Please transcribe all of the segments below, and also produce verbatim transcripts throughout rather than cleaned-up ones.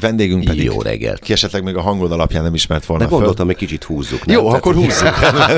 vendégünk pedig... Jó reggelt. Ki esetleg még a hangod alapján nem ismert volna. De gondoltam, hogy kicsit húzzuk. Nem? Jó, tehát akkor húzzuk.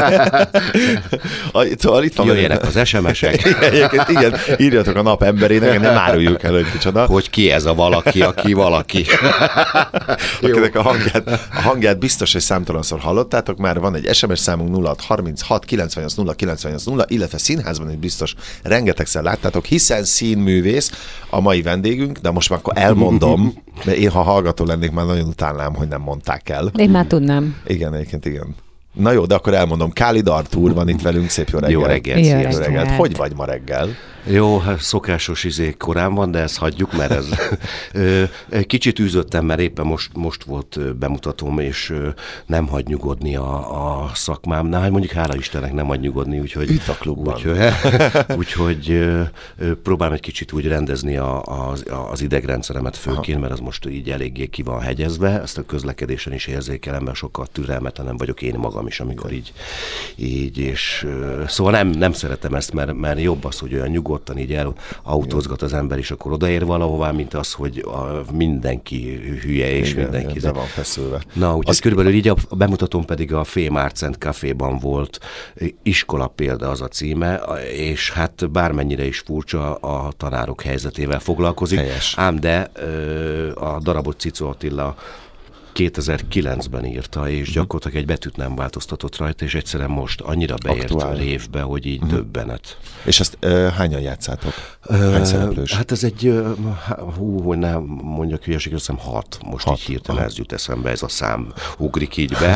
Szóval itt van. Jöjjenek az es em es-ek. Igen, igen, írjatok a nap emberének, nem áruljuk el, hogy kicsoda. Hogy ki ez a valaki, aki valaki. Akinek a hangját, a hangját biztos, hogy számtalanszor hallottátok, már van egy es em es számunk nulla hat harminchat kilencvennyolc nulla kilencvennyolc nulla, illetve színházban is biztos rengetegszer láttátok, hiszen színművész a mai vendégünk, de most már akkor elmondom, mert én, ha hallgató lennék, már nagyon utálnám, hogy nem mondták el. Én már tudnám. Igen, egyébként igen. Na jó, de akkor elmondom. Kálid Artúr van itt velünk, szép jó reggel. Jó reggel, jó reggel. reggelt. Hogy vagy ma reggel? Jó, hát szokásos izé korán van, de ezt hagyjuk, mert ez kicsit űzöttem, mert éppen most, most volt bemutatóm, és nem hagy nyugodni a, a szakmámnál. Mondjuk hála Istennek nem hagy nyugodni, úgyhogy, Üdv a klubban. úgyhogy, úgyhogy próbálom egy kicsit úgy rendezni a, az, az idegrendszeremet főként, mert az most így eléggé ki van hegyezve. Ezt a közlekedésen is érzékelem, mert sokkal türelmetlenem vagyok én magam is, amikor így, így és szóval nem, nem szeretem ezt, mert, mert jobb az, hogy olyan nyugodt, ottan így elautózgat az ember, és akkor odaér valahová, mint az, hogy a mindenki hülye, és igen, mindenki. Igen, de van feszülve. Na, úgyhogy az... körülbelül így a bemutatón pedig a Fém Arts and Caféban volt, iskola példa az a címe, és hát bármennyire is furcsa, a tanárok helyzetével foglalkozik. Helyes. Ám de a darabot Cicó Attila kétezer-kilencben írta, és gyakorlatilag egy betűt nem változtatott rajta, és egyszerűen most annyira beért aktuál. Révbe, hogy így uh-huh. döbbenet. És ezt uh, hányan játszátok? Hány szereplős? Hát ez egy, uh, hú, hogy nem mondjak hülyeséget, azt hiszem hat. Most hat. Így hirtelen ez jut eszembe, ez a szám ugrik így be.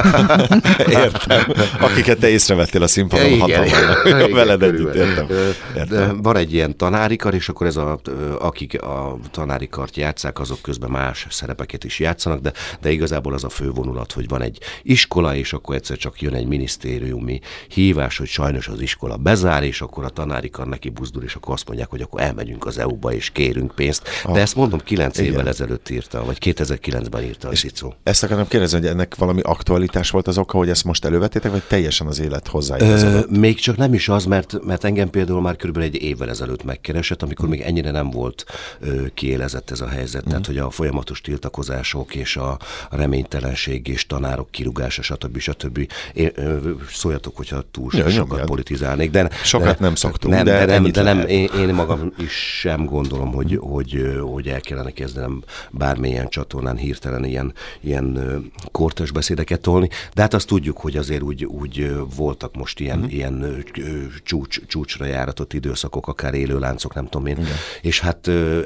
Értem. Akiket te észrevettél a színpadon, hatan vannak. Veled együtt, értem. értem. Van egy ilyen tanárikar, és akkor ez a, akik a tanárikart játsszák, azok közben más szerepeket is játszanak, de de igazából az a fővonulat, hogy van egy iskola, és akkor egyszer csak jön egy minisztériumi hívás, hogy sajnos az iskola bezár, és akkor a tanárikar neki buzdul, és akkor azt mondják, hogy akkor elmegyünk az é u-ba, és kérünk pénzt. De ah, ezt mondom, kilenc igen. évvel ezelőtt írta, vagy kétezer-kilencben írta a Cicó. Ezt akarom kérdezni, hogy ennek valami aktualitás volt az oka, hogy ezt most elővetétek, vagy teljesen az élet hozzáigazodott? Még csak nem is az, mert, mert engem például már körülbelül egy évvel ezelőtt megkeresett, amikor még ennyire nem volt ö, kiélezett ez a helyzet, mm. tehát hogy a folyamatos tiltakozások és a a reménytelenség és tanárok kirúgása, stb. stb. Én, szóljatok, hogyha túl ja, sokat nyomjad. politizálnék. De, sokat de, nem szoktunk, nem, de, de, nem, de nem, én, én magam is sem gondolom, hogy, hogy, hogy el kellene kezdenem bármilyen csatornán hirtelen ilyen, ilyen kortas beszédeket tolni. De hát azt tudjuk, hogy azért úgy, úgy voltak most ilyen, uh-huh. ilyen csúcs, csúcsra járatott időszakok, akár élőláncok, nem tudom én. Igen. És hát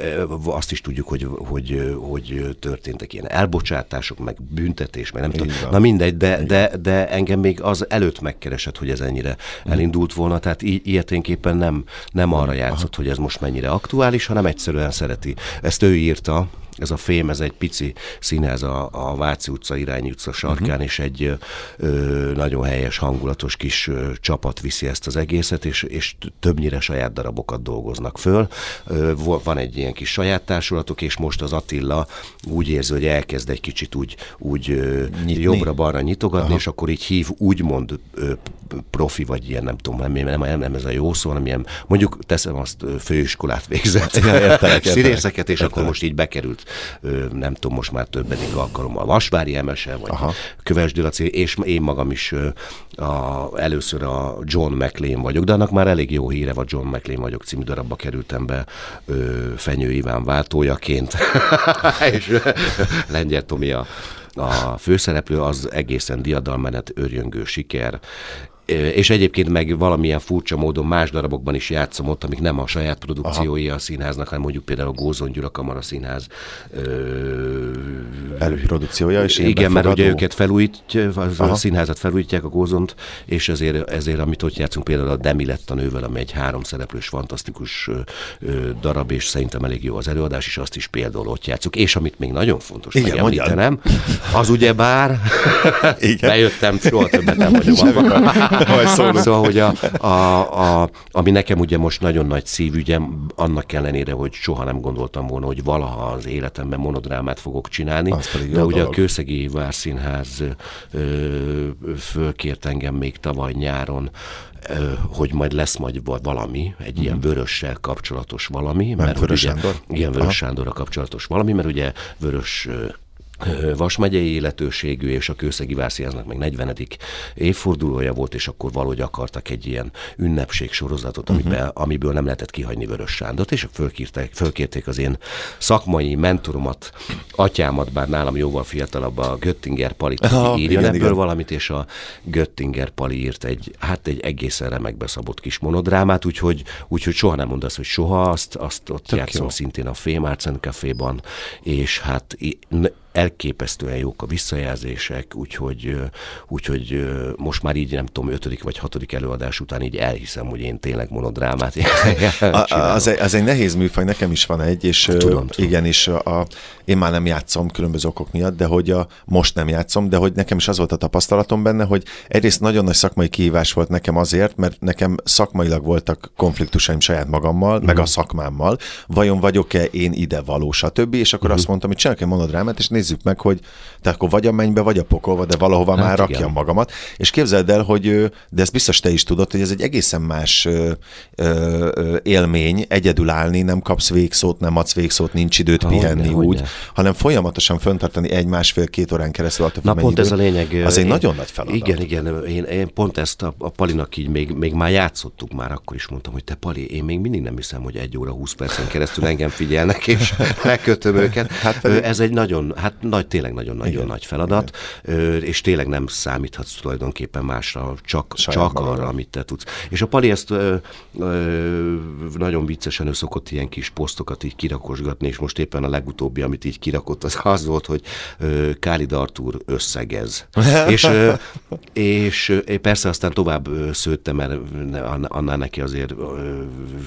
azt is tudjuk, hogy, hogy, hogy történtek ilyen elbocsátások, meg büntetés, meg nem tudom. Na mindegy, de, de, de engem még az előtt megkeresett, hogy ez ennyire mm. elindult volna, tehát i- ilyeténképpen nem, nem arra játszott, Aha. hogy ez most mennyire aktuális, hanem egyszerűen szereti. Ezt ő írta, ez a Fém, ez egy pici színház a, a Váci utca, Irányi utca sarkán, uh-huh. és egy ö, nagyon helyes, hangulatos kis ö, csapat viszi ezt az egészet, és, és többnyire saját darabokat dolgoznak föl. Ö, van egy ilyen kis saját társulatok, és most az Attila úgy érzi, hogy elkezd egy kicsit úgy, úgy jobbra-balra nyitogatni, Aha. és akkor így hív úgymond ö, profi, vagy ilyen, nem tudom, nem, nem, nem, nem ez a jó szó, hanem ilyen, mondjuk teszem azt, főiskolát végzett ja, színészeket, és értelek. Akkor most így bekerült, nem tudom, most már többedik alkalommal Vasvári Emese, vagy Aha. Kövesdi Laci, és én magam is a, először a John McLean vagyok, de annak már elég jó híre van, John McLean vagyok című darabba kerültem be Fenyő Iván váltójaként, és Lengyel Tomi a A főszereplő, az egészen diadalmenet, örjöngő siker, és egyébként meg valamilyen furcsa módon más darabokban is játszom ott, amik nem a saját produkciói Aha. a színháznak, hanem mondjuk például a Gózon Gyula Kamara Színház előprodukciója, és igen, mert ugye őket felújítja, a színházat felújítják, a Gózont, és ezért, ezért amit ott játszunk, például a Demi lett a nővel, ami egy háromszereplős, fantasztikus darab, és szerintem elég jó az előadás, és azt is például ott játszunk. És amit még nagyon fontos megemlítenem, az ugye bár bejöttem, soha többet nem vagyok abban. Szóval, hogy a, a, a, ami nekem ugye most nagyon nagy szívügyem, annak ellenére, hogy soha nem gondoltam volna, hogy valaha az életemben monodrámát fogok csinálni, de ugye dolog. A Kőszegi Várszínház ö, fölkért engem még tavaly nyáron, hogy majd lesz majd valami, egy uh-huh. ilyen Vörössel kapcsolatos valami. Mert, mert Vörös ugye, Sándor? Igen, Vörös Sándorral kapcsolatos valami, mert ugye Vörös Vas megyei életőségű, és a Kőszegi Várszínháznak meg negyvenedik évfordulója volt, és akkor valahogy akartak egy ilyen ünnepség sorozatot, uh-huh. amiben, amiből nem lehetett kihagyni Vörös Sándort, és fölkérték, fölkérték az én szakmai mentoromat, atyámat, bár nálam jóval fiatalabb, a Göttinger Palit, aki ah, írjon igen, ebből igen. valamit, és a Göttinger Pali írt egy, hát egy egészen remekbe szabott kis monodrámát, úgyhogy, úgyhogy soha nem mondasz, hogy soha, azt, azt ott Tök játszom jó. Szintén a Fame Arts and Caféban, és hát elképesztően jók a visszajelzések, úgyhogy, úgyhogy most már így nem tudom, ötödik vagy hatodik előadás után így elhiszem, hogy én tényleg monodrámát a, az, egy, az egy nehéz műfaj, nekem is van egy, és tudom, igen, tudom. és a, a, én már nem játszom különböző okok miatt, de hogy a, most nem játszom, de hogy nekem is az volt a tapasztalatom benne, hogy egyrészt nagyon nagy szakmai kihívás volt nekem azért, mert nekem szakmailag voltak konfliktusaim saját magammal, uh-huh. meg a szakmámmal, vajon vagyok-e én ide való, stb. És akkor uh-huh. azt mondtam, hogy csinálok egy monodrámát, és nézzük meg, hogy te akkor vagy a mennybe, vagy a pokolba, de valahova hát már igen. rakjam magamat. És képzeld el, hogy, de ezt biztos te is tudod, hogy ez egy egészen más ö, ö, élmény, egyedül állni, nem kapsz végszót, nem adsz végszót, nincs időt ha, pihenni hogyne, úgy, hogyne. hanem folyamatosan föntartani egy másfél-két órán keresztül. Na pont idő. Ez a lényeg. Az én, egy nagyon nagy feladat. Igen, igen. Én, én pont ezt a, a Palinak így még, még már játszottuk, már akkor is mondtam, hogy te Pali, én még mindig nem hiszem, hogy egy óra húsz percen keresztül engem figyelnek, és megkötöm őket. Hát pedig... Ez egy nagyon, hát nagy, tényleg nagyon-nagyon nagy feladat, igen. és tényleg nem számíthatsz tulajdonképpen másra, csak, csak arra, amit te tudsz. És a Pali ezt ö, ö, nagyon viccesen ő szokott ilyen kis posztokat így kirakosgatni, és most éppen a legutóbbi, amit így kirakott, az az volt, hogy ö, Kálid Artúr összegez. és, ö, és ö, persze aztán tovább ö, szőttem, mert annál neki azért, ö,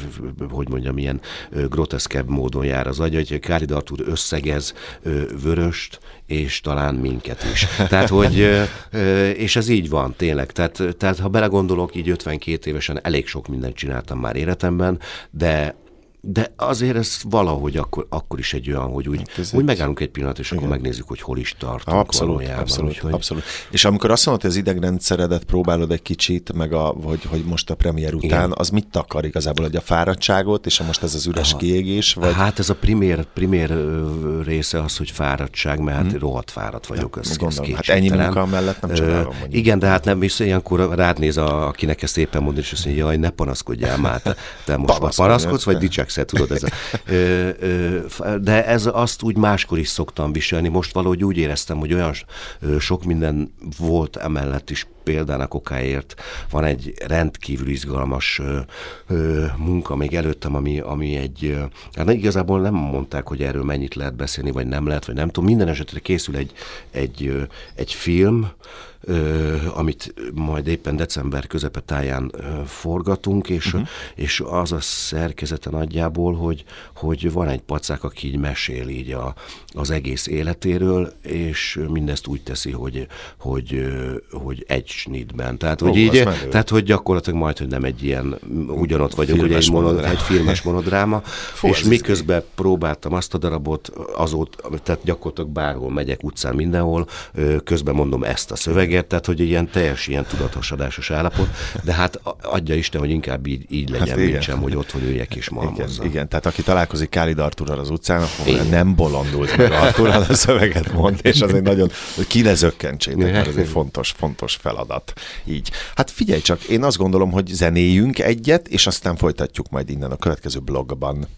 hogy mondjam, ilyen ö, groteszkebb módon jár az agy, hogy Kálid Artúr összegez ö, Vöröst, és talán minket is. Tehát, hogy, és ez így van, tényleg. Tehát, tehát ha belegondolok, így ötvenkét évesen elég sok mindent csináltam már életemben, de de azért ez valahogy akkor, akkor is egy olyan, hogy úgy, úgy megállunk egy pillanat, és igen. akkor megnézzük, hogy hol is tartunk abszolút, valójában. Abszolút, úgyhogy... abszolút. És amikor azt mondod, hogy az idegrendszeredet próbálod egy kicsit, meg a, hogy, hogy most a premier után, igen. az mit takar igazából, hogy a fáradtságot, és most ez az üres Aha. kiégés? Vagy... Hát ez a primér, primér része az, hogy fáradtság, mert hát hmm. rohadt fáradt vagyok. Ja, ez, gondolom, ez hát ennyi munka mellett nem csodálom. Ö, igen, de hát nem, és ilyenkor rád néz, a, akinek ezt éppen mondani, és azt mondja, jaj, ne panaszkodjál már, te, te most már panaszkodsz, vagy dicsekszel, tudod, ez a Ö, ö, de ez azt úgy máskor is szoktam viselni. Most valahogy úgy éreztem, hogy olyan sok minden volt emellett is példának okáért. Van egy rendkívül izgalmas ö, ö, munka még előttem, ami, ami egy, ö, hát igazából nem mondták, hogy erről mennyit lehet beszélni, vagy nem lehet, vagy nem tudom. Minden esetre készül egy, egy, ö, egy film, Ö, amit majd éppen december közepetáján ö, forgatunk, és, uh-huh. és az a szerkezete nagyjából, hogy, hogy van egy pacák, aki így mesél így a, az egész életéről, és mindezt úgy teszi, hogy, hogy, hogy egy snitben. Tehát, hogy, Ó, így, tehát, hogy gyakorlatilag majd, hogy nem egy ilyen, ugyanott vagyunk, hogy egy, monod, egy filmes monodráma, Fú, és miközben próbáltam azt a darabot, azóta, tehát gyakorlatilag bárhol megyek utcán, mindenhol, ö, közben mondom ezt a szöveget, tehát, hogy ilyen teljes ilyen tudathasadásos állapot, de hát adja Isten, hogy inkább így, így legyen, hát mint sem, hogy otthon üljek és malmozzam. Igen, igen, tehát aki találkozik Kálid Artúrral az utcán, akkor nem bolondult meg Artúrral, a szöveget mond, és az egy nagyon, hogy ki lezökkentsétek, mert ez egy fontos, fontos feladat. Így. Hát figyelj csak, én azt gondolom, hogy zenéljünk egyet, és aztán folytatjuk majd innen a következő blogban.